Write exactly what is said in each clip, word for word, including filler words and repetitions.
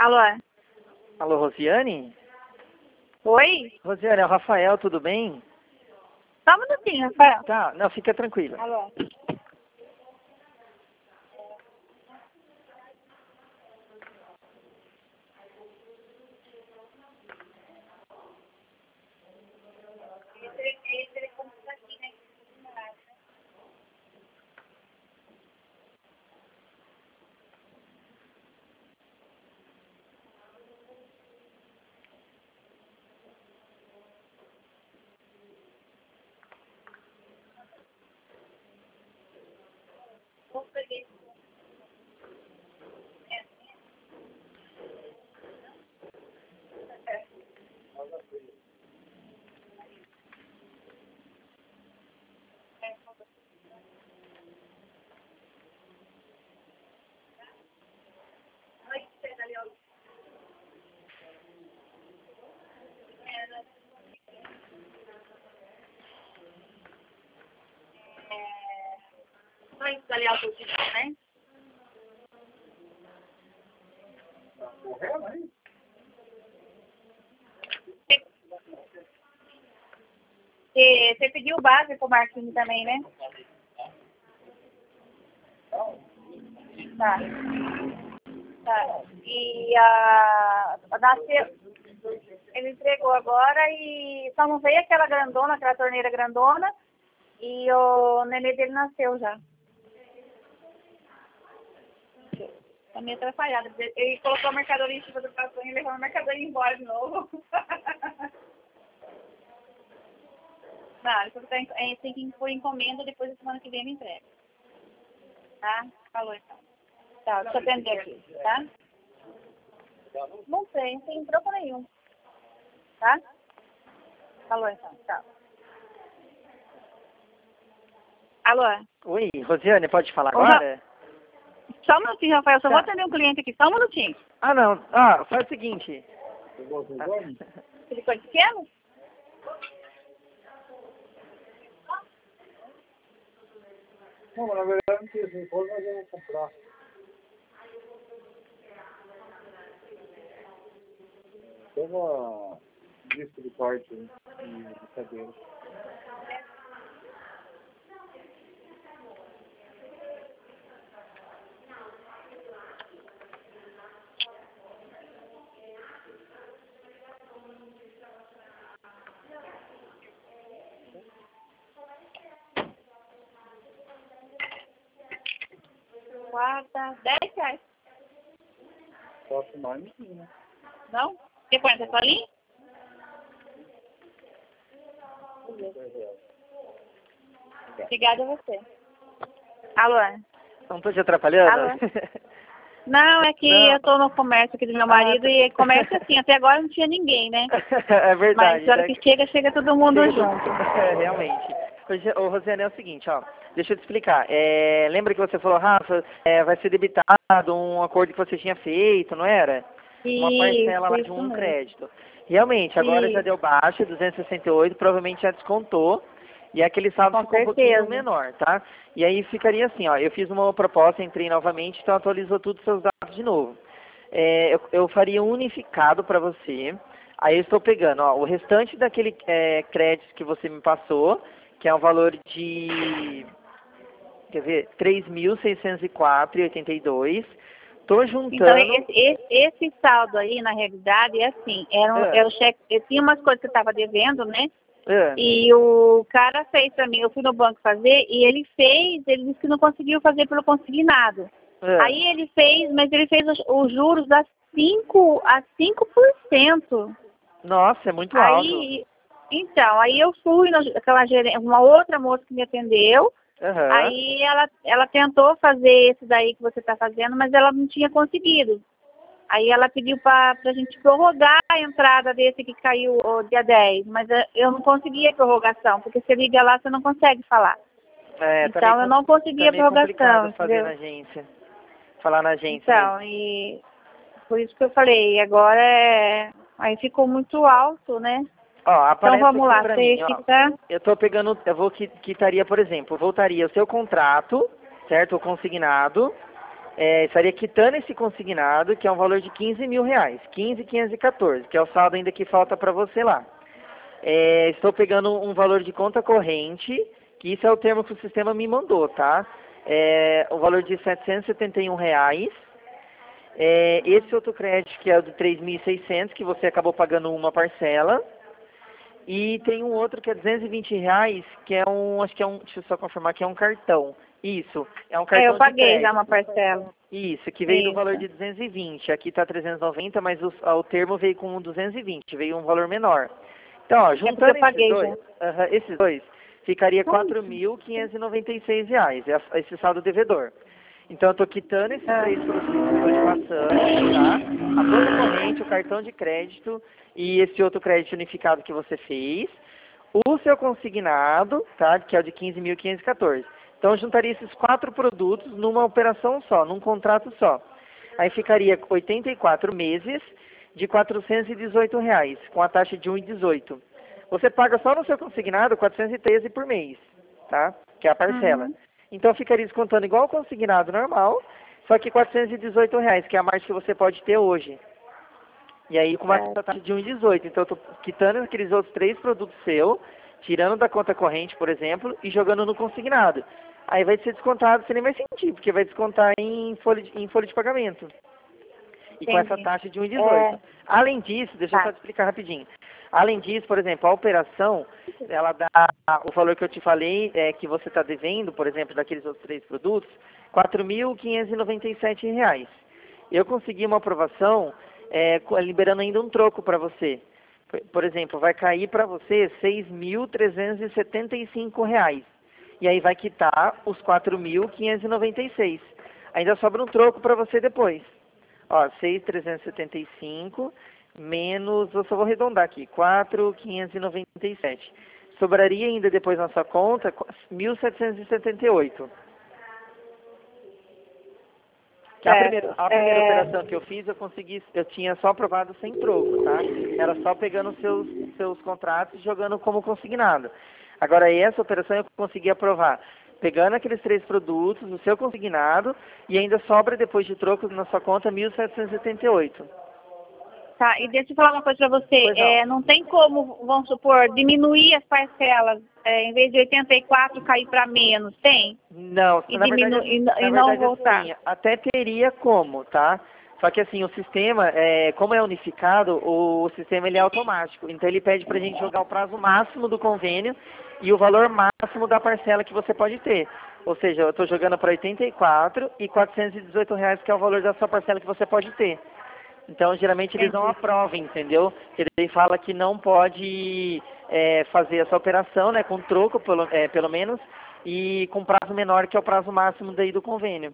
Alô? Alô, Rosiane? Oi? Rosiane, é o Rafael, tudo bem? Só um minutinho, Rafael. Tá, não, fica tranquila. Alô? Só isso dali ao positivo, né? Você, você pediu base pro Marquinhos também, né? Tá. Tá. E a, a nasceu, ele entregou agora e só não veio aquela grandona, aquela torneira grandona, e o nenê dele nasceu já. Tá meio atrapalhado. Ele colocou a mercadoria em cima do cartão e levou a mercadoria embora de novo. Não, ele falou que tá, é, tem que ir por encomenda, depois da semana que vem ele entrega. Tá? Falou então. Tá, deixa eu atender aqui, tá? Não sei, não tem troco nenhum. Tá? Falou então, tchau. Alô? Oi, Rosiane, pode falar Ô, agora? Só um minutinho, Rafael, só Tá. vou atender um cliente aqui, só um minutinho. Ah, não. Ah, faz o seguinte. Silicone pequeno? Não, mas na verdade não tinha silicone, mas eu vou comprar. Tem uma disco de corte né, de cadeira. Quarta, dez reais. Posso mais, não tinha. Não? Você põe essa colinha? Obrigada a você. Alô? Não tô te atrapalhando? Alô? Não, é que Não. eu tô no comércio aqui do meu marido Ah, e comércio assim, até agora não tinha ninguém, né? É verdade. Mas na hora né? que chega, chega todo mundo junto. É, realmente. Hoje, ô, Rosiane, é o seguinte, ó. Deixa eu te explicar. É, lembra que você falou, Rafa, é, vai ser debitado um acordo que você tinha feito, não era? Uma parcela lá Isso, de isso um mesmo. crédito. Realmente, agora já Isso. deu baixa, duzentos e sessenta e oito, provavelmente já descontou. E aquele saldo Com ficou um pouquinho certeza. menor, tá? E aí ficaria assim, ó. Eu fiz uma proposta, entrei novamente, então atualizou tudo os seus dados de novo. É, eu, eu faria um unificado para você. Aí eu estou pegando, ó, o restante daquele é, crédito que você me passou, que é um valor de, quer ver, três mil seiscentos e quatro reais e oitenta e dois. Tô Então, juntando... esse, esse, esse saldo aí, na realidade, é assim, era, um- Ah, era o cheque, eu tinha umas coisas que eu estava devendo, né? ah, E o cara fez pra mim, eu fui no banco fazer, e ele fez, ele disse que não conseguiu fazer pelo consignado. ah. Aí ele fez, mas ele fez os, os juros a cinco a cinco por cento. Nossa, é muito alto. Aí, então, aí eu fui naquela gerente, uma outra moça que me atendeu, Aham. aí ela, ela tentou fazer esse daí que você está fazendo, mas ela não tinha conseguido. Aí ela pediu para a gente prorrogar a entrada desse que caiu o dia dez, mas eh, eu não conseguia a prorrogação, porque você liga lá, você não consegue falar. É, tá Então meio, eu não com- conseguia tá a meio complicado prorrogação, fazer entendeu? na agência. Falar na agência mesmo. Então, e por isso que eu falei, agora é... Aí ficou muito alto, né? Ó, Então aparece vamos aqui lá, pra você mim, ó. fica... Eu tô pegando, eu vou qui- quitaria, por exemplo, voltaria o seu contrato, certo? O consignado, é, estaria quitando esse consignado, que é um valor de quinze mil reais, quinze mil quinhentos e quatorze, que é o saldo ainda que falta para você lá. É, estou pegando um valor de conta corrente, que isso é o termo que o sistema me mandou, tá? É, o valor de setecentos e setenta e um reais. É, esse outro crédito que é o de três mil e seiscentos, que você acabou pagando uma parcela. E tem um outro que é duzentos e vinte reais, que é um, acho que é um, deixa eu só confirmar, que é um cartão. Isso, é um cartão É, eu paguei de crédito. já uma parcela. Isso, que veio no Isso. valor de duzentos e vinte. Aqui está trezentos e noventa, mas o, o termo veio com duzentos e vinte, veio um valor menor. Então, ó, juntando eu paguei esses dois, aham, esses dois, ficaria quatro mil quinhentos e noventa e seis reais, é esse saldo devedor. Então, eu estou quitando esses Ah. três produtos que eu estou te passando, tá? A conta corrente, o cartão de crédito e esse outro crédito unificado que você fez. O seu consignado, tá? Que é o de quinze mil quinhentos e quatorze. Então, eu juntaria esses quatro produtos numa operação só, num contrato só. Aí ficaria oitenta e quatro meses de quatrocentos e dezoito reais, com a taxa de um vírgula dezoito. Você paga só no seu consignado quatrocentos e treze por mês, tá? Que é a parcela. Uhum. Então, ficaria descontando igual o consignado normal, só que quatrocentos e dezoito reais, que é a margem que você pode ter hoje. E aí, com uma É. taxa de um vírgula dezoito. Então, eu estou quitando aqueles outros três produtos seus, tirando da conta corrente, por exemplo, e jogando no consignado. Aí vai ser descontado, você nem vai sentir, porque vai descontar em folha de, em folha de pagamento. E com essa Entendi. taxa de um vírgula dezoito. É. Além disso, deixa eu Tá. só te explicar rapidinho. Além disso, por exemplo, a operação, ela dá o valor que eu te falei, é, que você está devendo, por exemplo, daqueles outros três produtos, quatro mil quinhentos e noventa e sete reais. Eu consegui uma aprovação é, co- liberando ainda um troco para você. Por, por exemplo, vai cair para você seis mil trezentos e setenta e cinco reais. E aí vai quitar os quatro mil quinhentos e noventa e seis. Ainda sobra um troco para você depois. Ó, seis mil trezentos e setenta e cinco menos, eu só vou arredondar aqui, quatro mil quinhentos e noventa e sete. Sobraria ainda depois na sua conta mil setecentos e setenta e oito. Que a Certo. primeira, a primeira É. operação que eu fiz, eu consegui, eu tinha só aprovado sem troco, tá? Era só pegando os seus, seus contratos e jogando como consignado. Agora, essa operação eu consegui aprovar, pegando aqueles três produtos, o seu consignado, e ainda sobra depois de troco na sua conta mil setecentos e setenta e oito. Tá, e deixa eu falar uma coisa pra você. Pois não. É, não tem como, vamos supor, diminuir as parcelas, é, em vez de oitenta e quatro cair para menos, tem? Não, E, na verdade, diminu e, na e não verdade, voltar. assim, até teria como, tá? Só que assim, o sistema, é, como é unificado, o, o sistema ele é automático. Então ele pede pra gente jogar o prazo máximo do convênio e o valor máximo da parcela que você pode ter. Ou seja, eu estou jogando para oitenta e quatro e quatrocentos e dezoito reais, que é o valor da sua parcela que você pode ter. Então, geralmente, eles não Entendi. aprovam, entendeu? Ele fala que não pode é, fazer essa operação, né, com troco, pelo, é, pelo menos, e com prazo menor, que é o prazo máximo daí do convênio.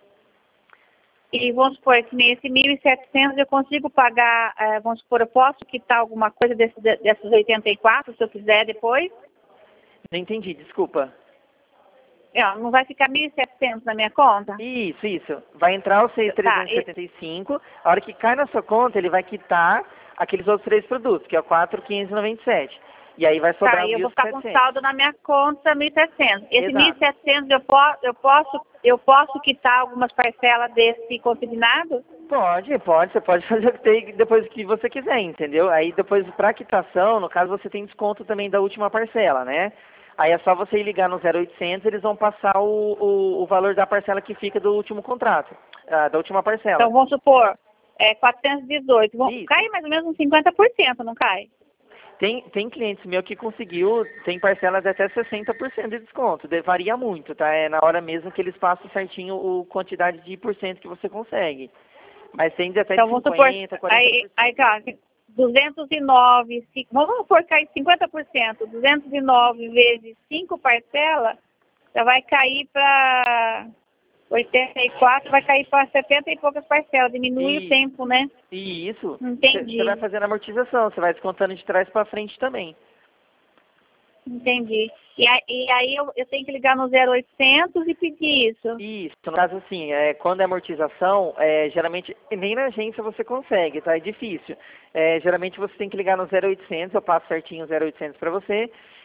E vamos supor que nesse mil e setecentos eu consigo pagar, é, vamos supor, eu posso quitar alguma coisa desse, de- dessas oitenta e quatro, se eu quiser depois? Não entendi, desculpa. É, não vai ficar mil e setecentos na minha conta? Isso, isso. Vai entrar o seis mil trezentos e setenta e cinco, a hora que cai na sua conta, ele vai quitar aqueles outros três produtos, que é o quatro mil quinhentos e noventa e sete. E aí vai sobrar Tá, e eu mil vou e ficar com setecentos. saldo na minha conta mil e setecentos. Esse Exato. mil e setecentos eu, po eu, posso, eu posso quitar algumas parcelas desse consignado? Pode, pode, você pode fazer o que tem depois que você quiser, entendeu? Aí depois para quitação, no caso você tem desconto também da última parcela, né? Aí é só você ir ligar no zero oitocentos, eles vão passar o, o, o valor da parcela que fica do último contrato, ah, da última parcela. Então vamos supor, é quatrocentos e dezoito. Vão, Isso. cai mais ou menos uns cinquenta por cento, não cai? Tem, tem clientes meu que conseguiu, tem parcelas de até sessenta por cento de desconto, de- varia muito, tá? É na hora mesmo que eles passam certinho a quantidade de por cento que você consegue. Mas tem de até Então de vamos supor, cinquenta, quarenta por aí, cento. aí tá, duzentos e nove, ci- vamos supor que cai cinquenta por cento, duzentos e nove vezes cinco parcelas, já vai cair para oitenta e quatro, vai cair para setenta e poucas parcelas, diminui E- o tempo, né? E isso, Entendi. você vai fazendo amortização, você vai descontando de trás para frente também. Entendi. E aí, e aí eu, eu tenho que ligar no zero oitocentos e pedir isso. Isso, no caso assim, é, quando é amortização, é, geralmente, nem na agência você consegue, tá? É difícil. É, geralmente você tem que ligar no zero oitocentos, eu passo certinho o zero oitocentos para você,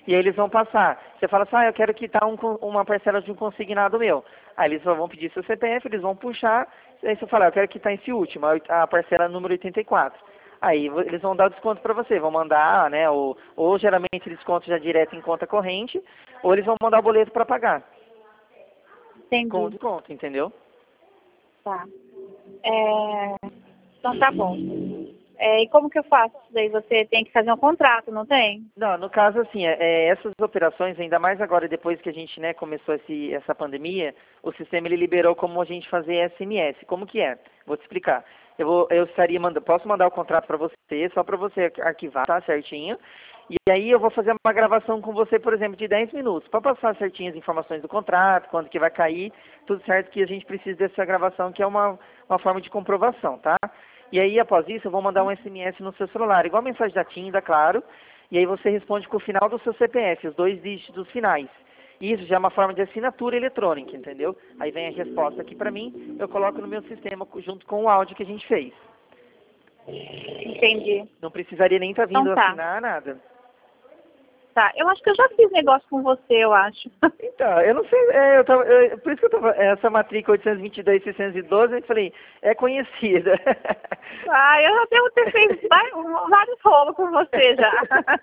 E aí eles vão passar. Você fala assim, ah, eu quero quitar um, uma parcela de um consignado meu. Aí eles só vão pedir seu C P F, eles vão puxar, aí você fala, eu quero quitar esse último, a parcela número oitenta e quatro. Aí eles vão dar o desconto para você, vão mandar, né, ou, ou geralmente desconto já direto em conta corrente, ou eles vão mandar o boleto para pagar. Entendi. Com desconto, entendeu? Tá. É... Então tá bom. É, e como que eu faço isso daí? Você tem que fazer um contrato, não tem? Não, no caso, assim, é, é, essas operações, ainda mais agora, depois que a gente, né, começou esse, essa pandemia, o sistema, ele liberou como a gente fazer S M S. Como que é? Vou te explicar. Eu, vou, eu estaria mandando, posso mandar o contrato para você, só para você arquivar, tá, certinho. E aí eu vou fazer uma gravação com você, por exemplo, de dez minutos, para passar certinho as informações do contrato, quando que vai cair, tudo certo, que a gente precisa dessa gravação, que é uma, uma forma de comprovação, tá? E aí, após isso, eu vou mandar um S M S no seu celular, igual a mensagem da Tinda, claro. E aí você responde com o final do seu C P F, os dois dígitos finais. Isso já é uma forma de assinatura eletrônica, entendeu? Aí vem a resposta aqui pra mim, eu coloco no meu sistema junto com o áudio que a gente fez. Entendi. Não precisaria nem estar vindo Então tá. assinar nada. Tá, eu acho que eu já fiz negócio com você, eu acho. Então, eu não sei, é, eu tava, eu, por isso que eu tava, essa matrícula oitocentos e vinte e dois, seiscentos e doze, eu falei, é conhecida. Ah, eu já devo ter feito vários rolos com você já.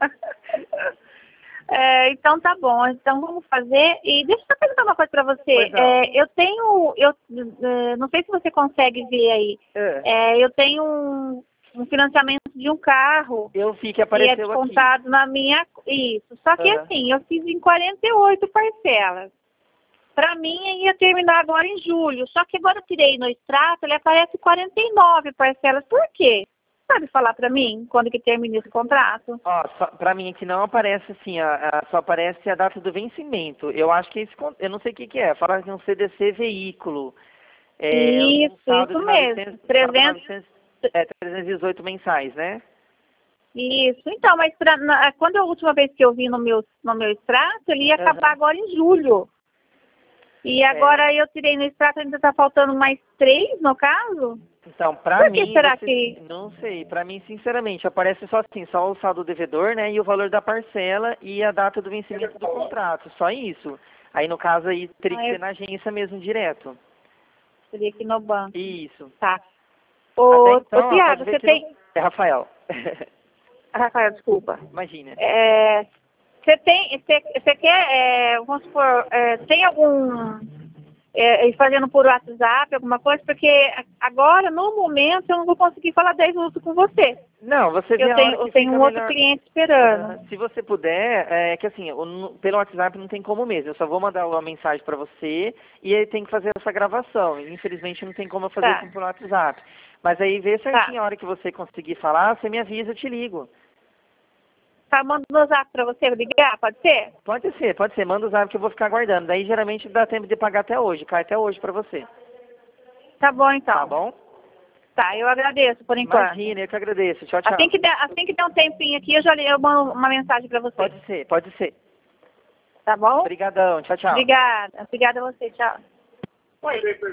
É, então tá bom, então vamos fazer. E deixa eu perguntar uma coisa pra você. É, eu tenho, eu é, não sei se você consegue ver aí, É. É, eu tenho um, um financiamento de um carro. Eu vi que apareceu que é descontado aqui. na minha. Isso. Só que Uhum. assim, eu fiz em quarenta e oito parcelas. Para mim ia terminar agora em julho. Só que agora eu tirei no extrato, ele aparece quarenta e nove parcelas. Por quê? Sabe falar para mim quando que termina esse contrato? Ó, só, pra mim aqui não aparece assim, a, a, só aparece a data do vencimento. Eu acho que esse, con- eu não sei o que que é, fala que é um C D C veículo. É, Isso, um saldo isso de mesmo. novecentos, trezentos novecentos, é, trezentos e dezoito mensais, né? Isso. Então, mas pra, na, quando a última vez que eu vi no meu, no meu extrato, ele ia acabar Uhum. agora em julho. E agora eu tirei no extrato, ainda está faltando mais três, no caso? Então, pra Por que mim, será você- que... não sei, pra mim, sinceramente, aparece só assim, só o saldo devedor, né, e o valor da parcela e a data do vencimento do contrato, só isso. Aí, no caso, aí teria Ah, que eu- ser na agência mesmo, direto. Seria aqui no banco. Isso. Tá. Até Ô, então, ô ó, Tiago, pode ver você que não... tem... É Rafael. Rafael, desculpa. Imagina. É, você tem... Você, você quer, é, vamos supor, é, tem algum... É, fazendo por WhatsApp, alguma coisa? Porque agora, no momento, eu não vou conseguir falar dez minutos com você. Não, você vê Eu a tenho, hora que eu tenho fica um outro melhor. cliente esperando. Ah, se você puder, é que assim, o- no- pelo WhatsApp não tem como mesmo. Eu só vou mandar uma mensagem pra você e aí tem que fazer essa gravação. Infelizmente não tem como eu fazer Tá. isso pelo WhatsApp. Mas aí vê certinho Tá. a hora que você conseguir falar, você me avisa, eu te ligo. Tá, mando no zap pra você ligar, pode ser? Pode ser, pode ser. Manda o zap que eu vou ficar aguardando. Daí geralmente dá tempo de pagar até hoje. Cai até hoje pra você. Tá bom, então. Tá bom? Tá, eu agradeço por enquanto. Imagina, eu que agradeço. Tchau, tchau. Assim que der, assim que der um tempinho aqui, eu já li- eu mando uma mensagem pra você. Pode ser, pode ser. Tá bom? Obrigadão. Tchau, tchau. Obrigada. Obrigada a você. Tchau.